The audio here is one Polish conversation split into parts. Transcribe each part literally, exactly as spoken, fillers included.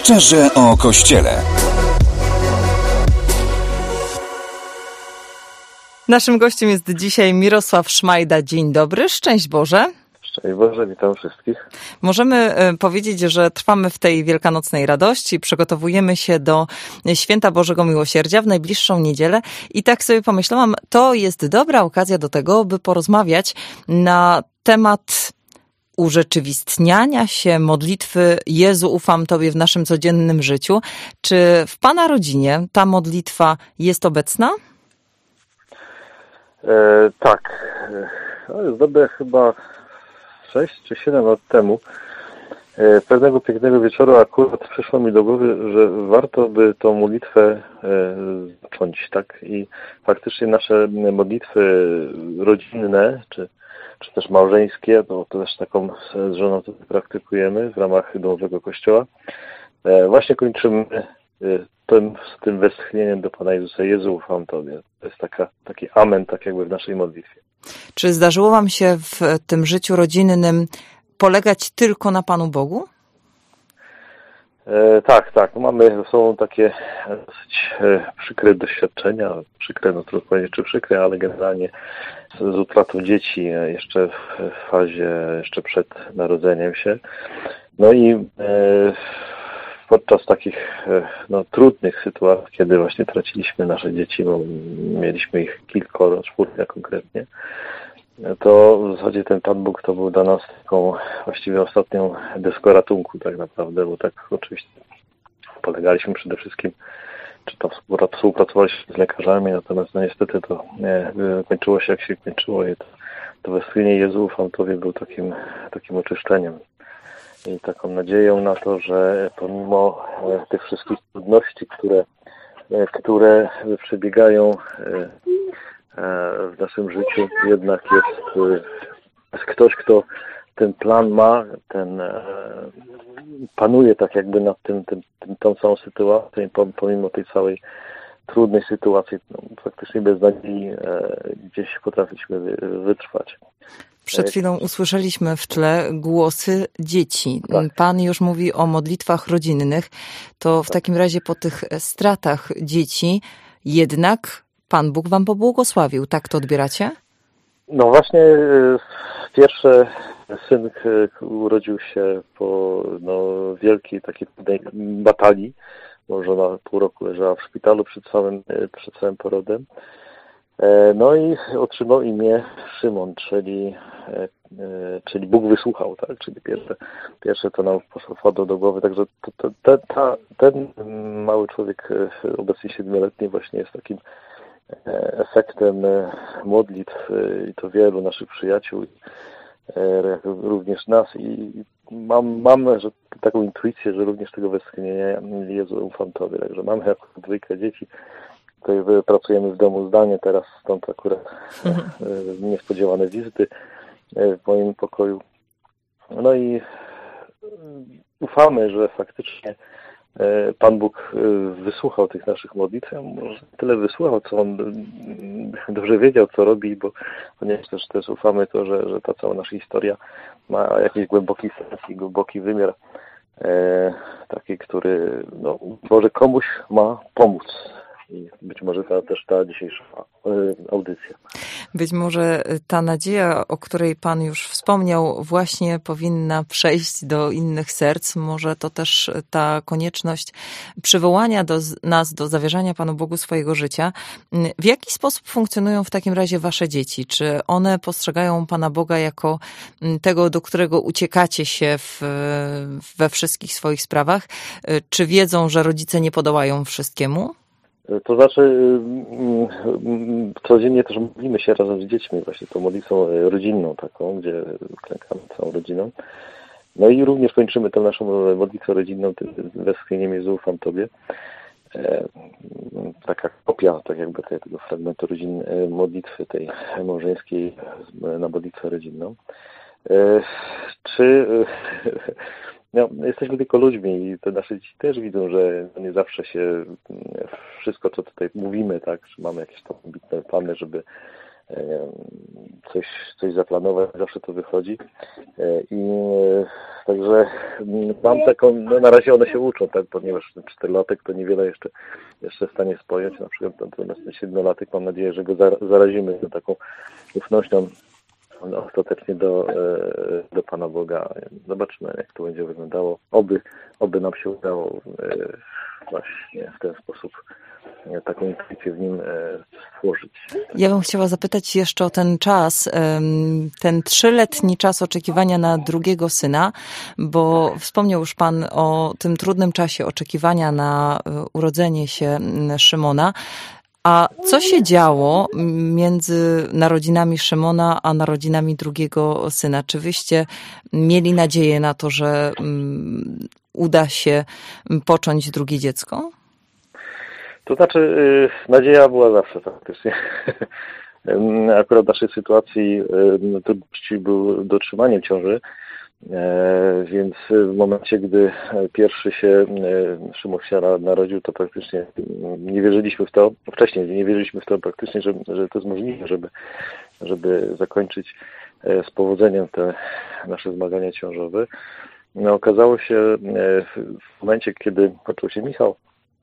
Szczerze o Kościele. Naszym gościem jest dzisiaj Mirosław Szmajda. Dzień dobry, szczęść Boże. Szczęść Boże, witam wszystkich. Możemy powiedzieć, że trwamy w tej wielkanocnej radości, przygotowujemy się do Święta Bożego Miłosierdzia w najbliższą niedzielę i tak sobie pomyślałam, to jest dobra okazja do tego, by porozmawiać na temat urzeczywistniania się modlitwy Jezu, ufam Tobie w naszym codziennym życiu. Czy w Pana rodzinie ta modlitwa jest obecna? E, tak. To jest dobre chyba sześć czy siedem lat temu. E, pewnego pięknego wieczoru akurat przyszło mi do głowy, że warto by tą modlitwę e, zacząć, tak? I faktycznie nasze modlitwy rodzinne, czy czy też małżeńskie, to, to też taką z żoną to praktykujemy w ramach Domowego Kościoła. E, właśnie kończymy tym, z tym westchnieniem do Pana Jezusa. Jezu, ufam Tobie. To jest taka, taki amen, tak jakby w naszej modlitwie. Czy zdarzyło Wam się w tym życiu rodzinnym polegać tylko na Panu Bogu? E, tak, tak. No mamy, są takie dosyć e, przykre doświadczenia. Przykre, no trudno powiedzieć, czy przykre, ale generalnie z, z utratą dzieci jeszcze w fazie, jeszcze przed narodzeniem się. No i e, podczas takich e, no, trudnych sytuacji, kiedy właśnie traciliśmy nasze dzieci, bo mieliśmy ich kilkoro, czwórkę konkretnie, to w zasadzie ten Pan Bóg to był dla nas taką właściwie ostatnią deską ratunku tak naprawdę, bo tak oczywiście polegaliśmy przede wszystkim, czy tam współpracowaliśmy z lekarzami, natomiast no niestety to nie, kończyło się jak się kończyło i to, to westchnienie Jezu, ufam Tobie był takim, takim oczyszczeniem i taką nadzieją na to, że pomimo tych wszystkich trudności, które, które przebiegają w naszym życiu, jednak jest, jest ktoś, kto ten plan ma, ten panuje tak jakby nad tym, tym, tym tą całą sytuacją i pomimo tej całej trudnej sytuacji, no, faktycznie bez nadziei gdzieś potrafiliśmy wytrwać. Przed chwilą usłyszeliśmy w tle głosy dzieci. Tak. Pan już mówi o modlitwach rodzinnych. To w takim razie po tych stratach dzieci jednak Pan Bóg Wam pobłogosławił. Tak to odbieracie? No właśnie pierwszy syn urodził się po no, wielkiej takiej batalii, bo żona pół roku leżała w szpitalu przed całym, przed całym porodem. No i otrzymał imię Szymon, czyli, czyli Bóg wysłuchał, tak? Czyli pierwsze, pierwsze to nam wpadło do głowy. Także to, to, te, ta, ten mały człowiek, obecnie siedmioletni, właśnie jest takim efektem modlitw i to wielu naszych przyjaciół, również nas i mam, mam że, taką intuicję, że również tego westchnienia Jezu, ufam Tobie. Także mamy jako dwójkę dzieci. Tutaj pracujemy w domu zdalnie teraz, stąd akurat mhm. niespodziewane wizyty w moim pokoju. No i ufamy, że faktycznie Pan Bóg wysłuchał tych naszych modlitw. Może tyle wysłuchał, co On dobrze wiedział, co robi, bo ponieważ też, też ufamy to, że, że ta cała nasza historia ma jakiś głęboki sens i głęboki wymiar, e, taki, który no, może komuś ma pomóc. I być może ta, też ta dzisiejsza audycja. Być może ta nadzieja, o której Pan już wspomniał, właśnie powinna przejść do innych serc. Może to też ta konieczność przywołania do nas, do zawierzania Panu Bogu swojego życia. W jaki sposób funkcjonują w takim razie Wasze dzieci? Czy one postrzegają Pana Boga jako tego, do którego uciekacie się w, we wszystkich swoich sprawach? Czy wiedzą, że rodzice nie podołają wszystkiemu? To znaczy, codziennie też modlimy się razem z dziećmi, właśnie tą modlitwą rodzinną taką, gdzie klękamy całą rodziną. No i również kończymy tę naszą modlitwę rodzinną tym westchnieniem Jezu, ufam Tobie. Taka kopia, tak jakby tego fragmentu rodzin, modlitwy tej małżeńskiej na modlitwę rodzinną. Czy... No, jesteśmy tylko ludźmi i te nasze dzieci też widzą, że nie zawsze się wszystko, co tutaj mówimy, tak, że mamy jakieś tam ambitne plany, żeby nie wiem, coś, coś zaplanować, zawsze to wychodzi. I także mam taką, no na razie one się uczą, tak, ponieważ czterolatek to niewiele jeszcze, jeszcze w stanie spojąć, na przykład natomiast ten siedmiolatek mam nadzieję, że go zarazimy taką ufnością ostatecznie do, do Pana Boga. Zobaczymy, jak to będzie wyglądało. Oby, oby nam się udało właśnie w ten sposób taką intuicję w nim stworzyć. Ja bym chciała zapytać jeszcze o ten czas, ten trzyletni czas oczekiwania na drugiego syna, bo wspomniał już Pan o tym trudnym czasie oczekiwania na urodzenie się Szymona. A co się działo między narodzinami Szymona a narodzinami drugiego syna? Czy wyście mieli nadzieję na to, że uda się począć drugie dziecko? To znaczy, nadzieja była zawsze faktycznie. Akurat w naszej sytuacji trudności był dotrzymanie ciąży, więc w momencie, gdy pierwszy się Szymon się narodził, to praktycznie nie wierzyliśmy w to, wcześniej nie wierzyliśmy w to praktycznie, że, że to jest możliwe, żeby, żeby zakończyć z powodzeniem te nasze zmagania ciążowe. No, okazało się w momencie, kiedy począł się Michał,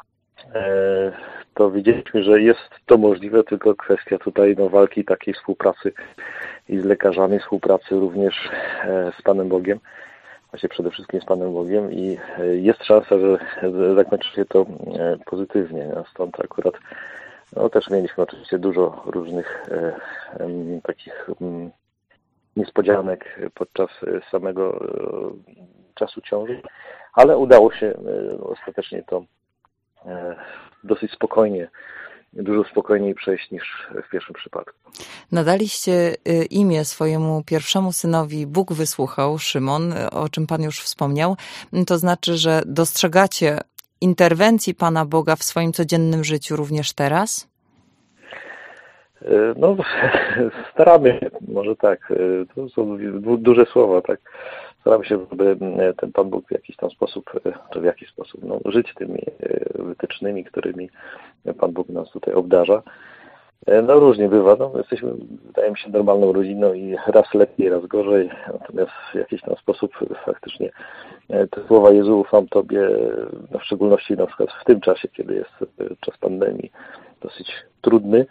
to widzieliśmy, że jest to możliwe, tylko kwestia tutaj no, walki, takiej współpracy i z lekarzami, współpracy również z Panem Bogiem, właśnie przede wszystkim z Panem Bogiem i jest szansa, że zakończy się to pozytywnie. Stąd akurat no, też mieliśmy oczywiście dużo różnych e, e, takich m, niespodzianek podczas samego e, czasu ciąży, ale udało się e, ostatecznie to dosyć spokojnie, dużo spokojniej przejść niż w pierwszym przypadku. Nadaliście imię swojemu pierwszemu synowi Bóg wysłuchał, Szymon, o czym Pan już wspomniał. To znaczy, że dostrzegacie interwencji Pana Boga w swoim codziennym życiu również teraz? No, staramy się, może tak. To są duże słowa, tak. Staramy się, żeby ten Pan Bóg w jakiś tam sposób, czy w jakiś sposób, no, żyć tymi wytycznymi, którymi Pan Bóg nas tutaj obdarza. No różnie bywa, no, jesteśmy, wydaje mi się, normalną rodziną i raz lepiej, raz gorzej, natomiast w jakiś tam sposób faktycznie te słowa Jezu, ufam Tobie, no, w szczególności na przykład w tym czasie, kiedy jest czas pandemii dosyć trudny,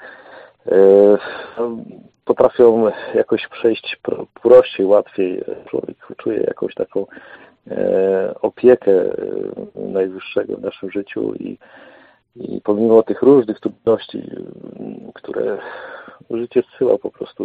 potrafią jakoś przejść prościej, łatwiej. Człowiek czuje jakąś taką opiekę Najwyższego w naszym życiu i, i pomimo tych różnych trudności, które życie zsyła po prostu,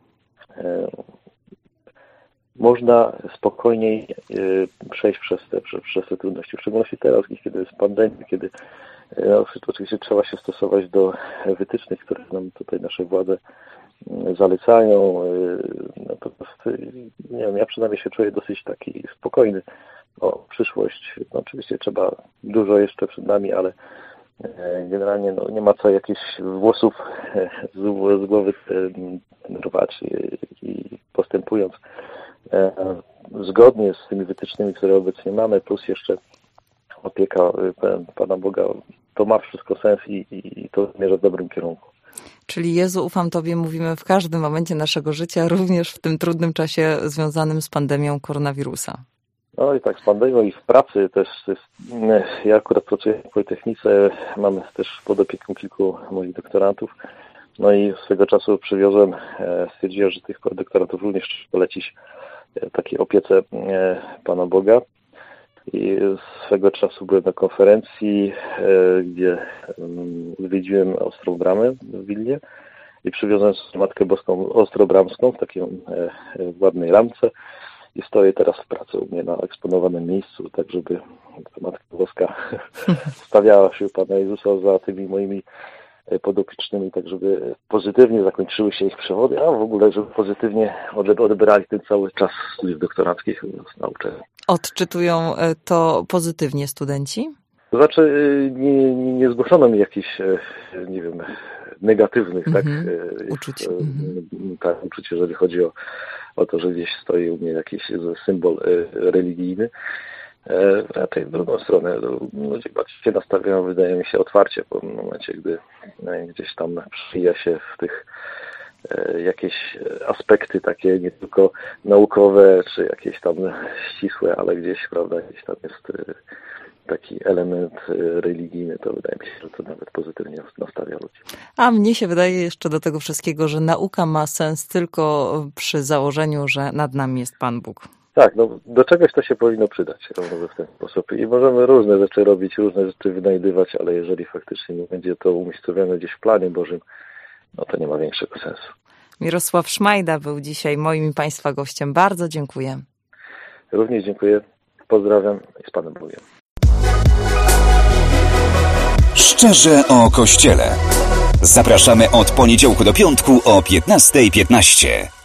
można spokojniej przejść przez te, przez te trudności. W szczególności teraz, kiedy jest pandemia, kiedy no, oczywiście trzeba się stosować do wytycznych, które nam tutaj nasze władze zalecają. Natomiast nie wiem, ja przynajmniej się czuję dosyć taki spokojny o przyszłość. No, oczywiście trzeba dużo jeszcze przed nami, ale generalnie no, nie ma co jakichś włosów z, z głowy rwać i postępując zgodnie z tymi wytycznymi, które obecnie mamy, plus jeszcze opieka Pana Boga, to ma wszystko sens i, i to zmierza w dobrym kierunku. Czyli Jezu, ufam Tobie, mówimy w każdym momencie naszego życia, również w tym trudnym czasie związanym z pandemią koronawirusa. No i tak, z pandemią i w pracy też. Jest, ja akurat pracuję w Politechnice, mam też pod opieką kilku moich doktorantów. No i swego czasu przywiozłem, stwierdziłem, że tych doktorantów również trzeba polecić takiej opiece Pana Boga. I swego czasu byłem na konferencji, gdzie odwiedziłem Ostrą Bramę w Wilnie i przywiozłem Matkę Boską Ostrobramską w takiej ładnej ramce i stoję teraz w pracy u mnie na eksponowanym miejscu, tak żeby ta Matka Boska stawiała się Pana Jezusa za tymi moimi podopiecznymi, tak żeby pozytywnie zakończyły się ich przewody, a w ogóle, żeby pozytywnie odebrali ten cały czas studiów doktoranckich na uczelni. Odczytują to pozytywnie studenci? To znaczy nie, nie, nie zgłoszono mi jakichś, nie wiem, negatywnych, mm-hmm. tak, uczuć. Jest, mm-hmm. tak, uczuć, jeżeli chodzi o, o to, że gdzieś stoi u mnie jakiś symbol religijny. Raczej w drugą stronę ludzie bardziej się nastawiają, wydaje mi się, otwarcie po momencie, gdy gdzieś tam przywija się w tych jakieś aspekty takie nie tylko naukowe, czy jakieś tam ścisłe, ale gdzieś, prawda, gdzieś tam jest taki element religijny, to wydaje mi się, że to nawet pozytywnie nastawia ludzi. A mnie się wydaje jeszcze do tego wszystkiego, że nauka ma sens tylko przy założeniu, że nad nami jest Pan Bóg. Tak, no do czegoś to się powinno przydać w ten sposób. I możemy różne rzeczy robić, różne rzeczy wynajdywać, ale jeżeli faktycznie nie będzie to umiejscowione gdzieś w planie Bożym, no to nie ma większego sensu. Mirosław Szmajda był dzisiaj moim i Państwa gościem. Bardzo dziękuję. Również dziękuję. Pozdrawiam i z Panem Bogiem. Szczerze o Kościele. Zapraszamy od poniedziałku do piątku o piętnasta piętnaście.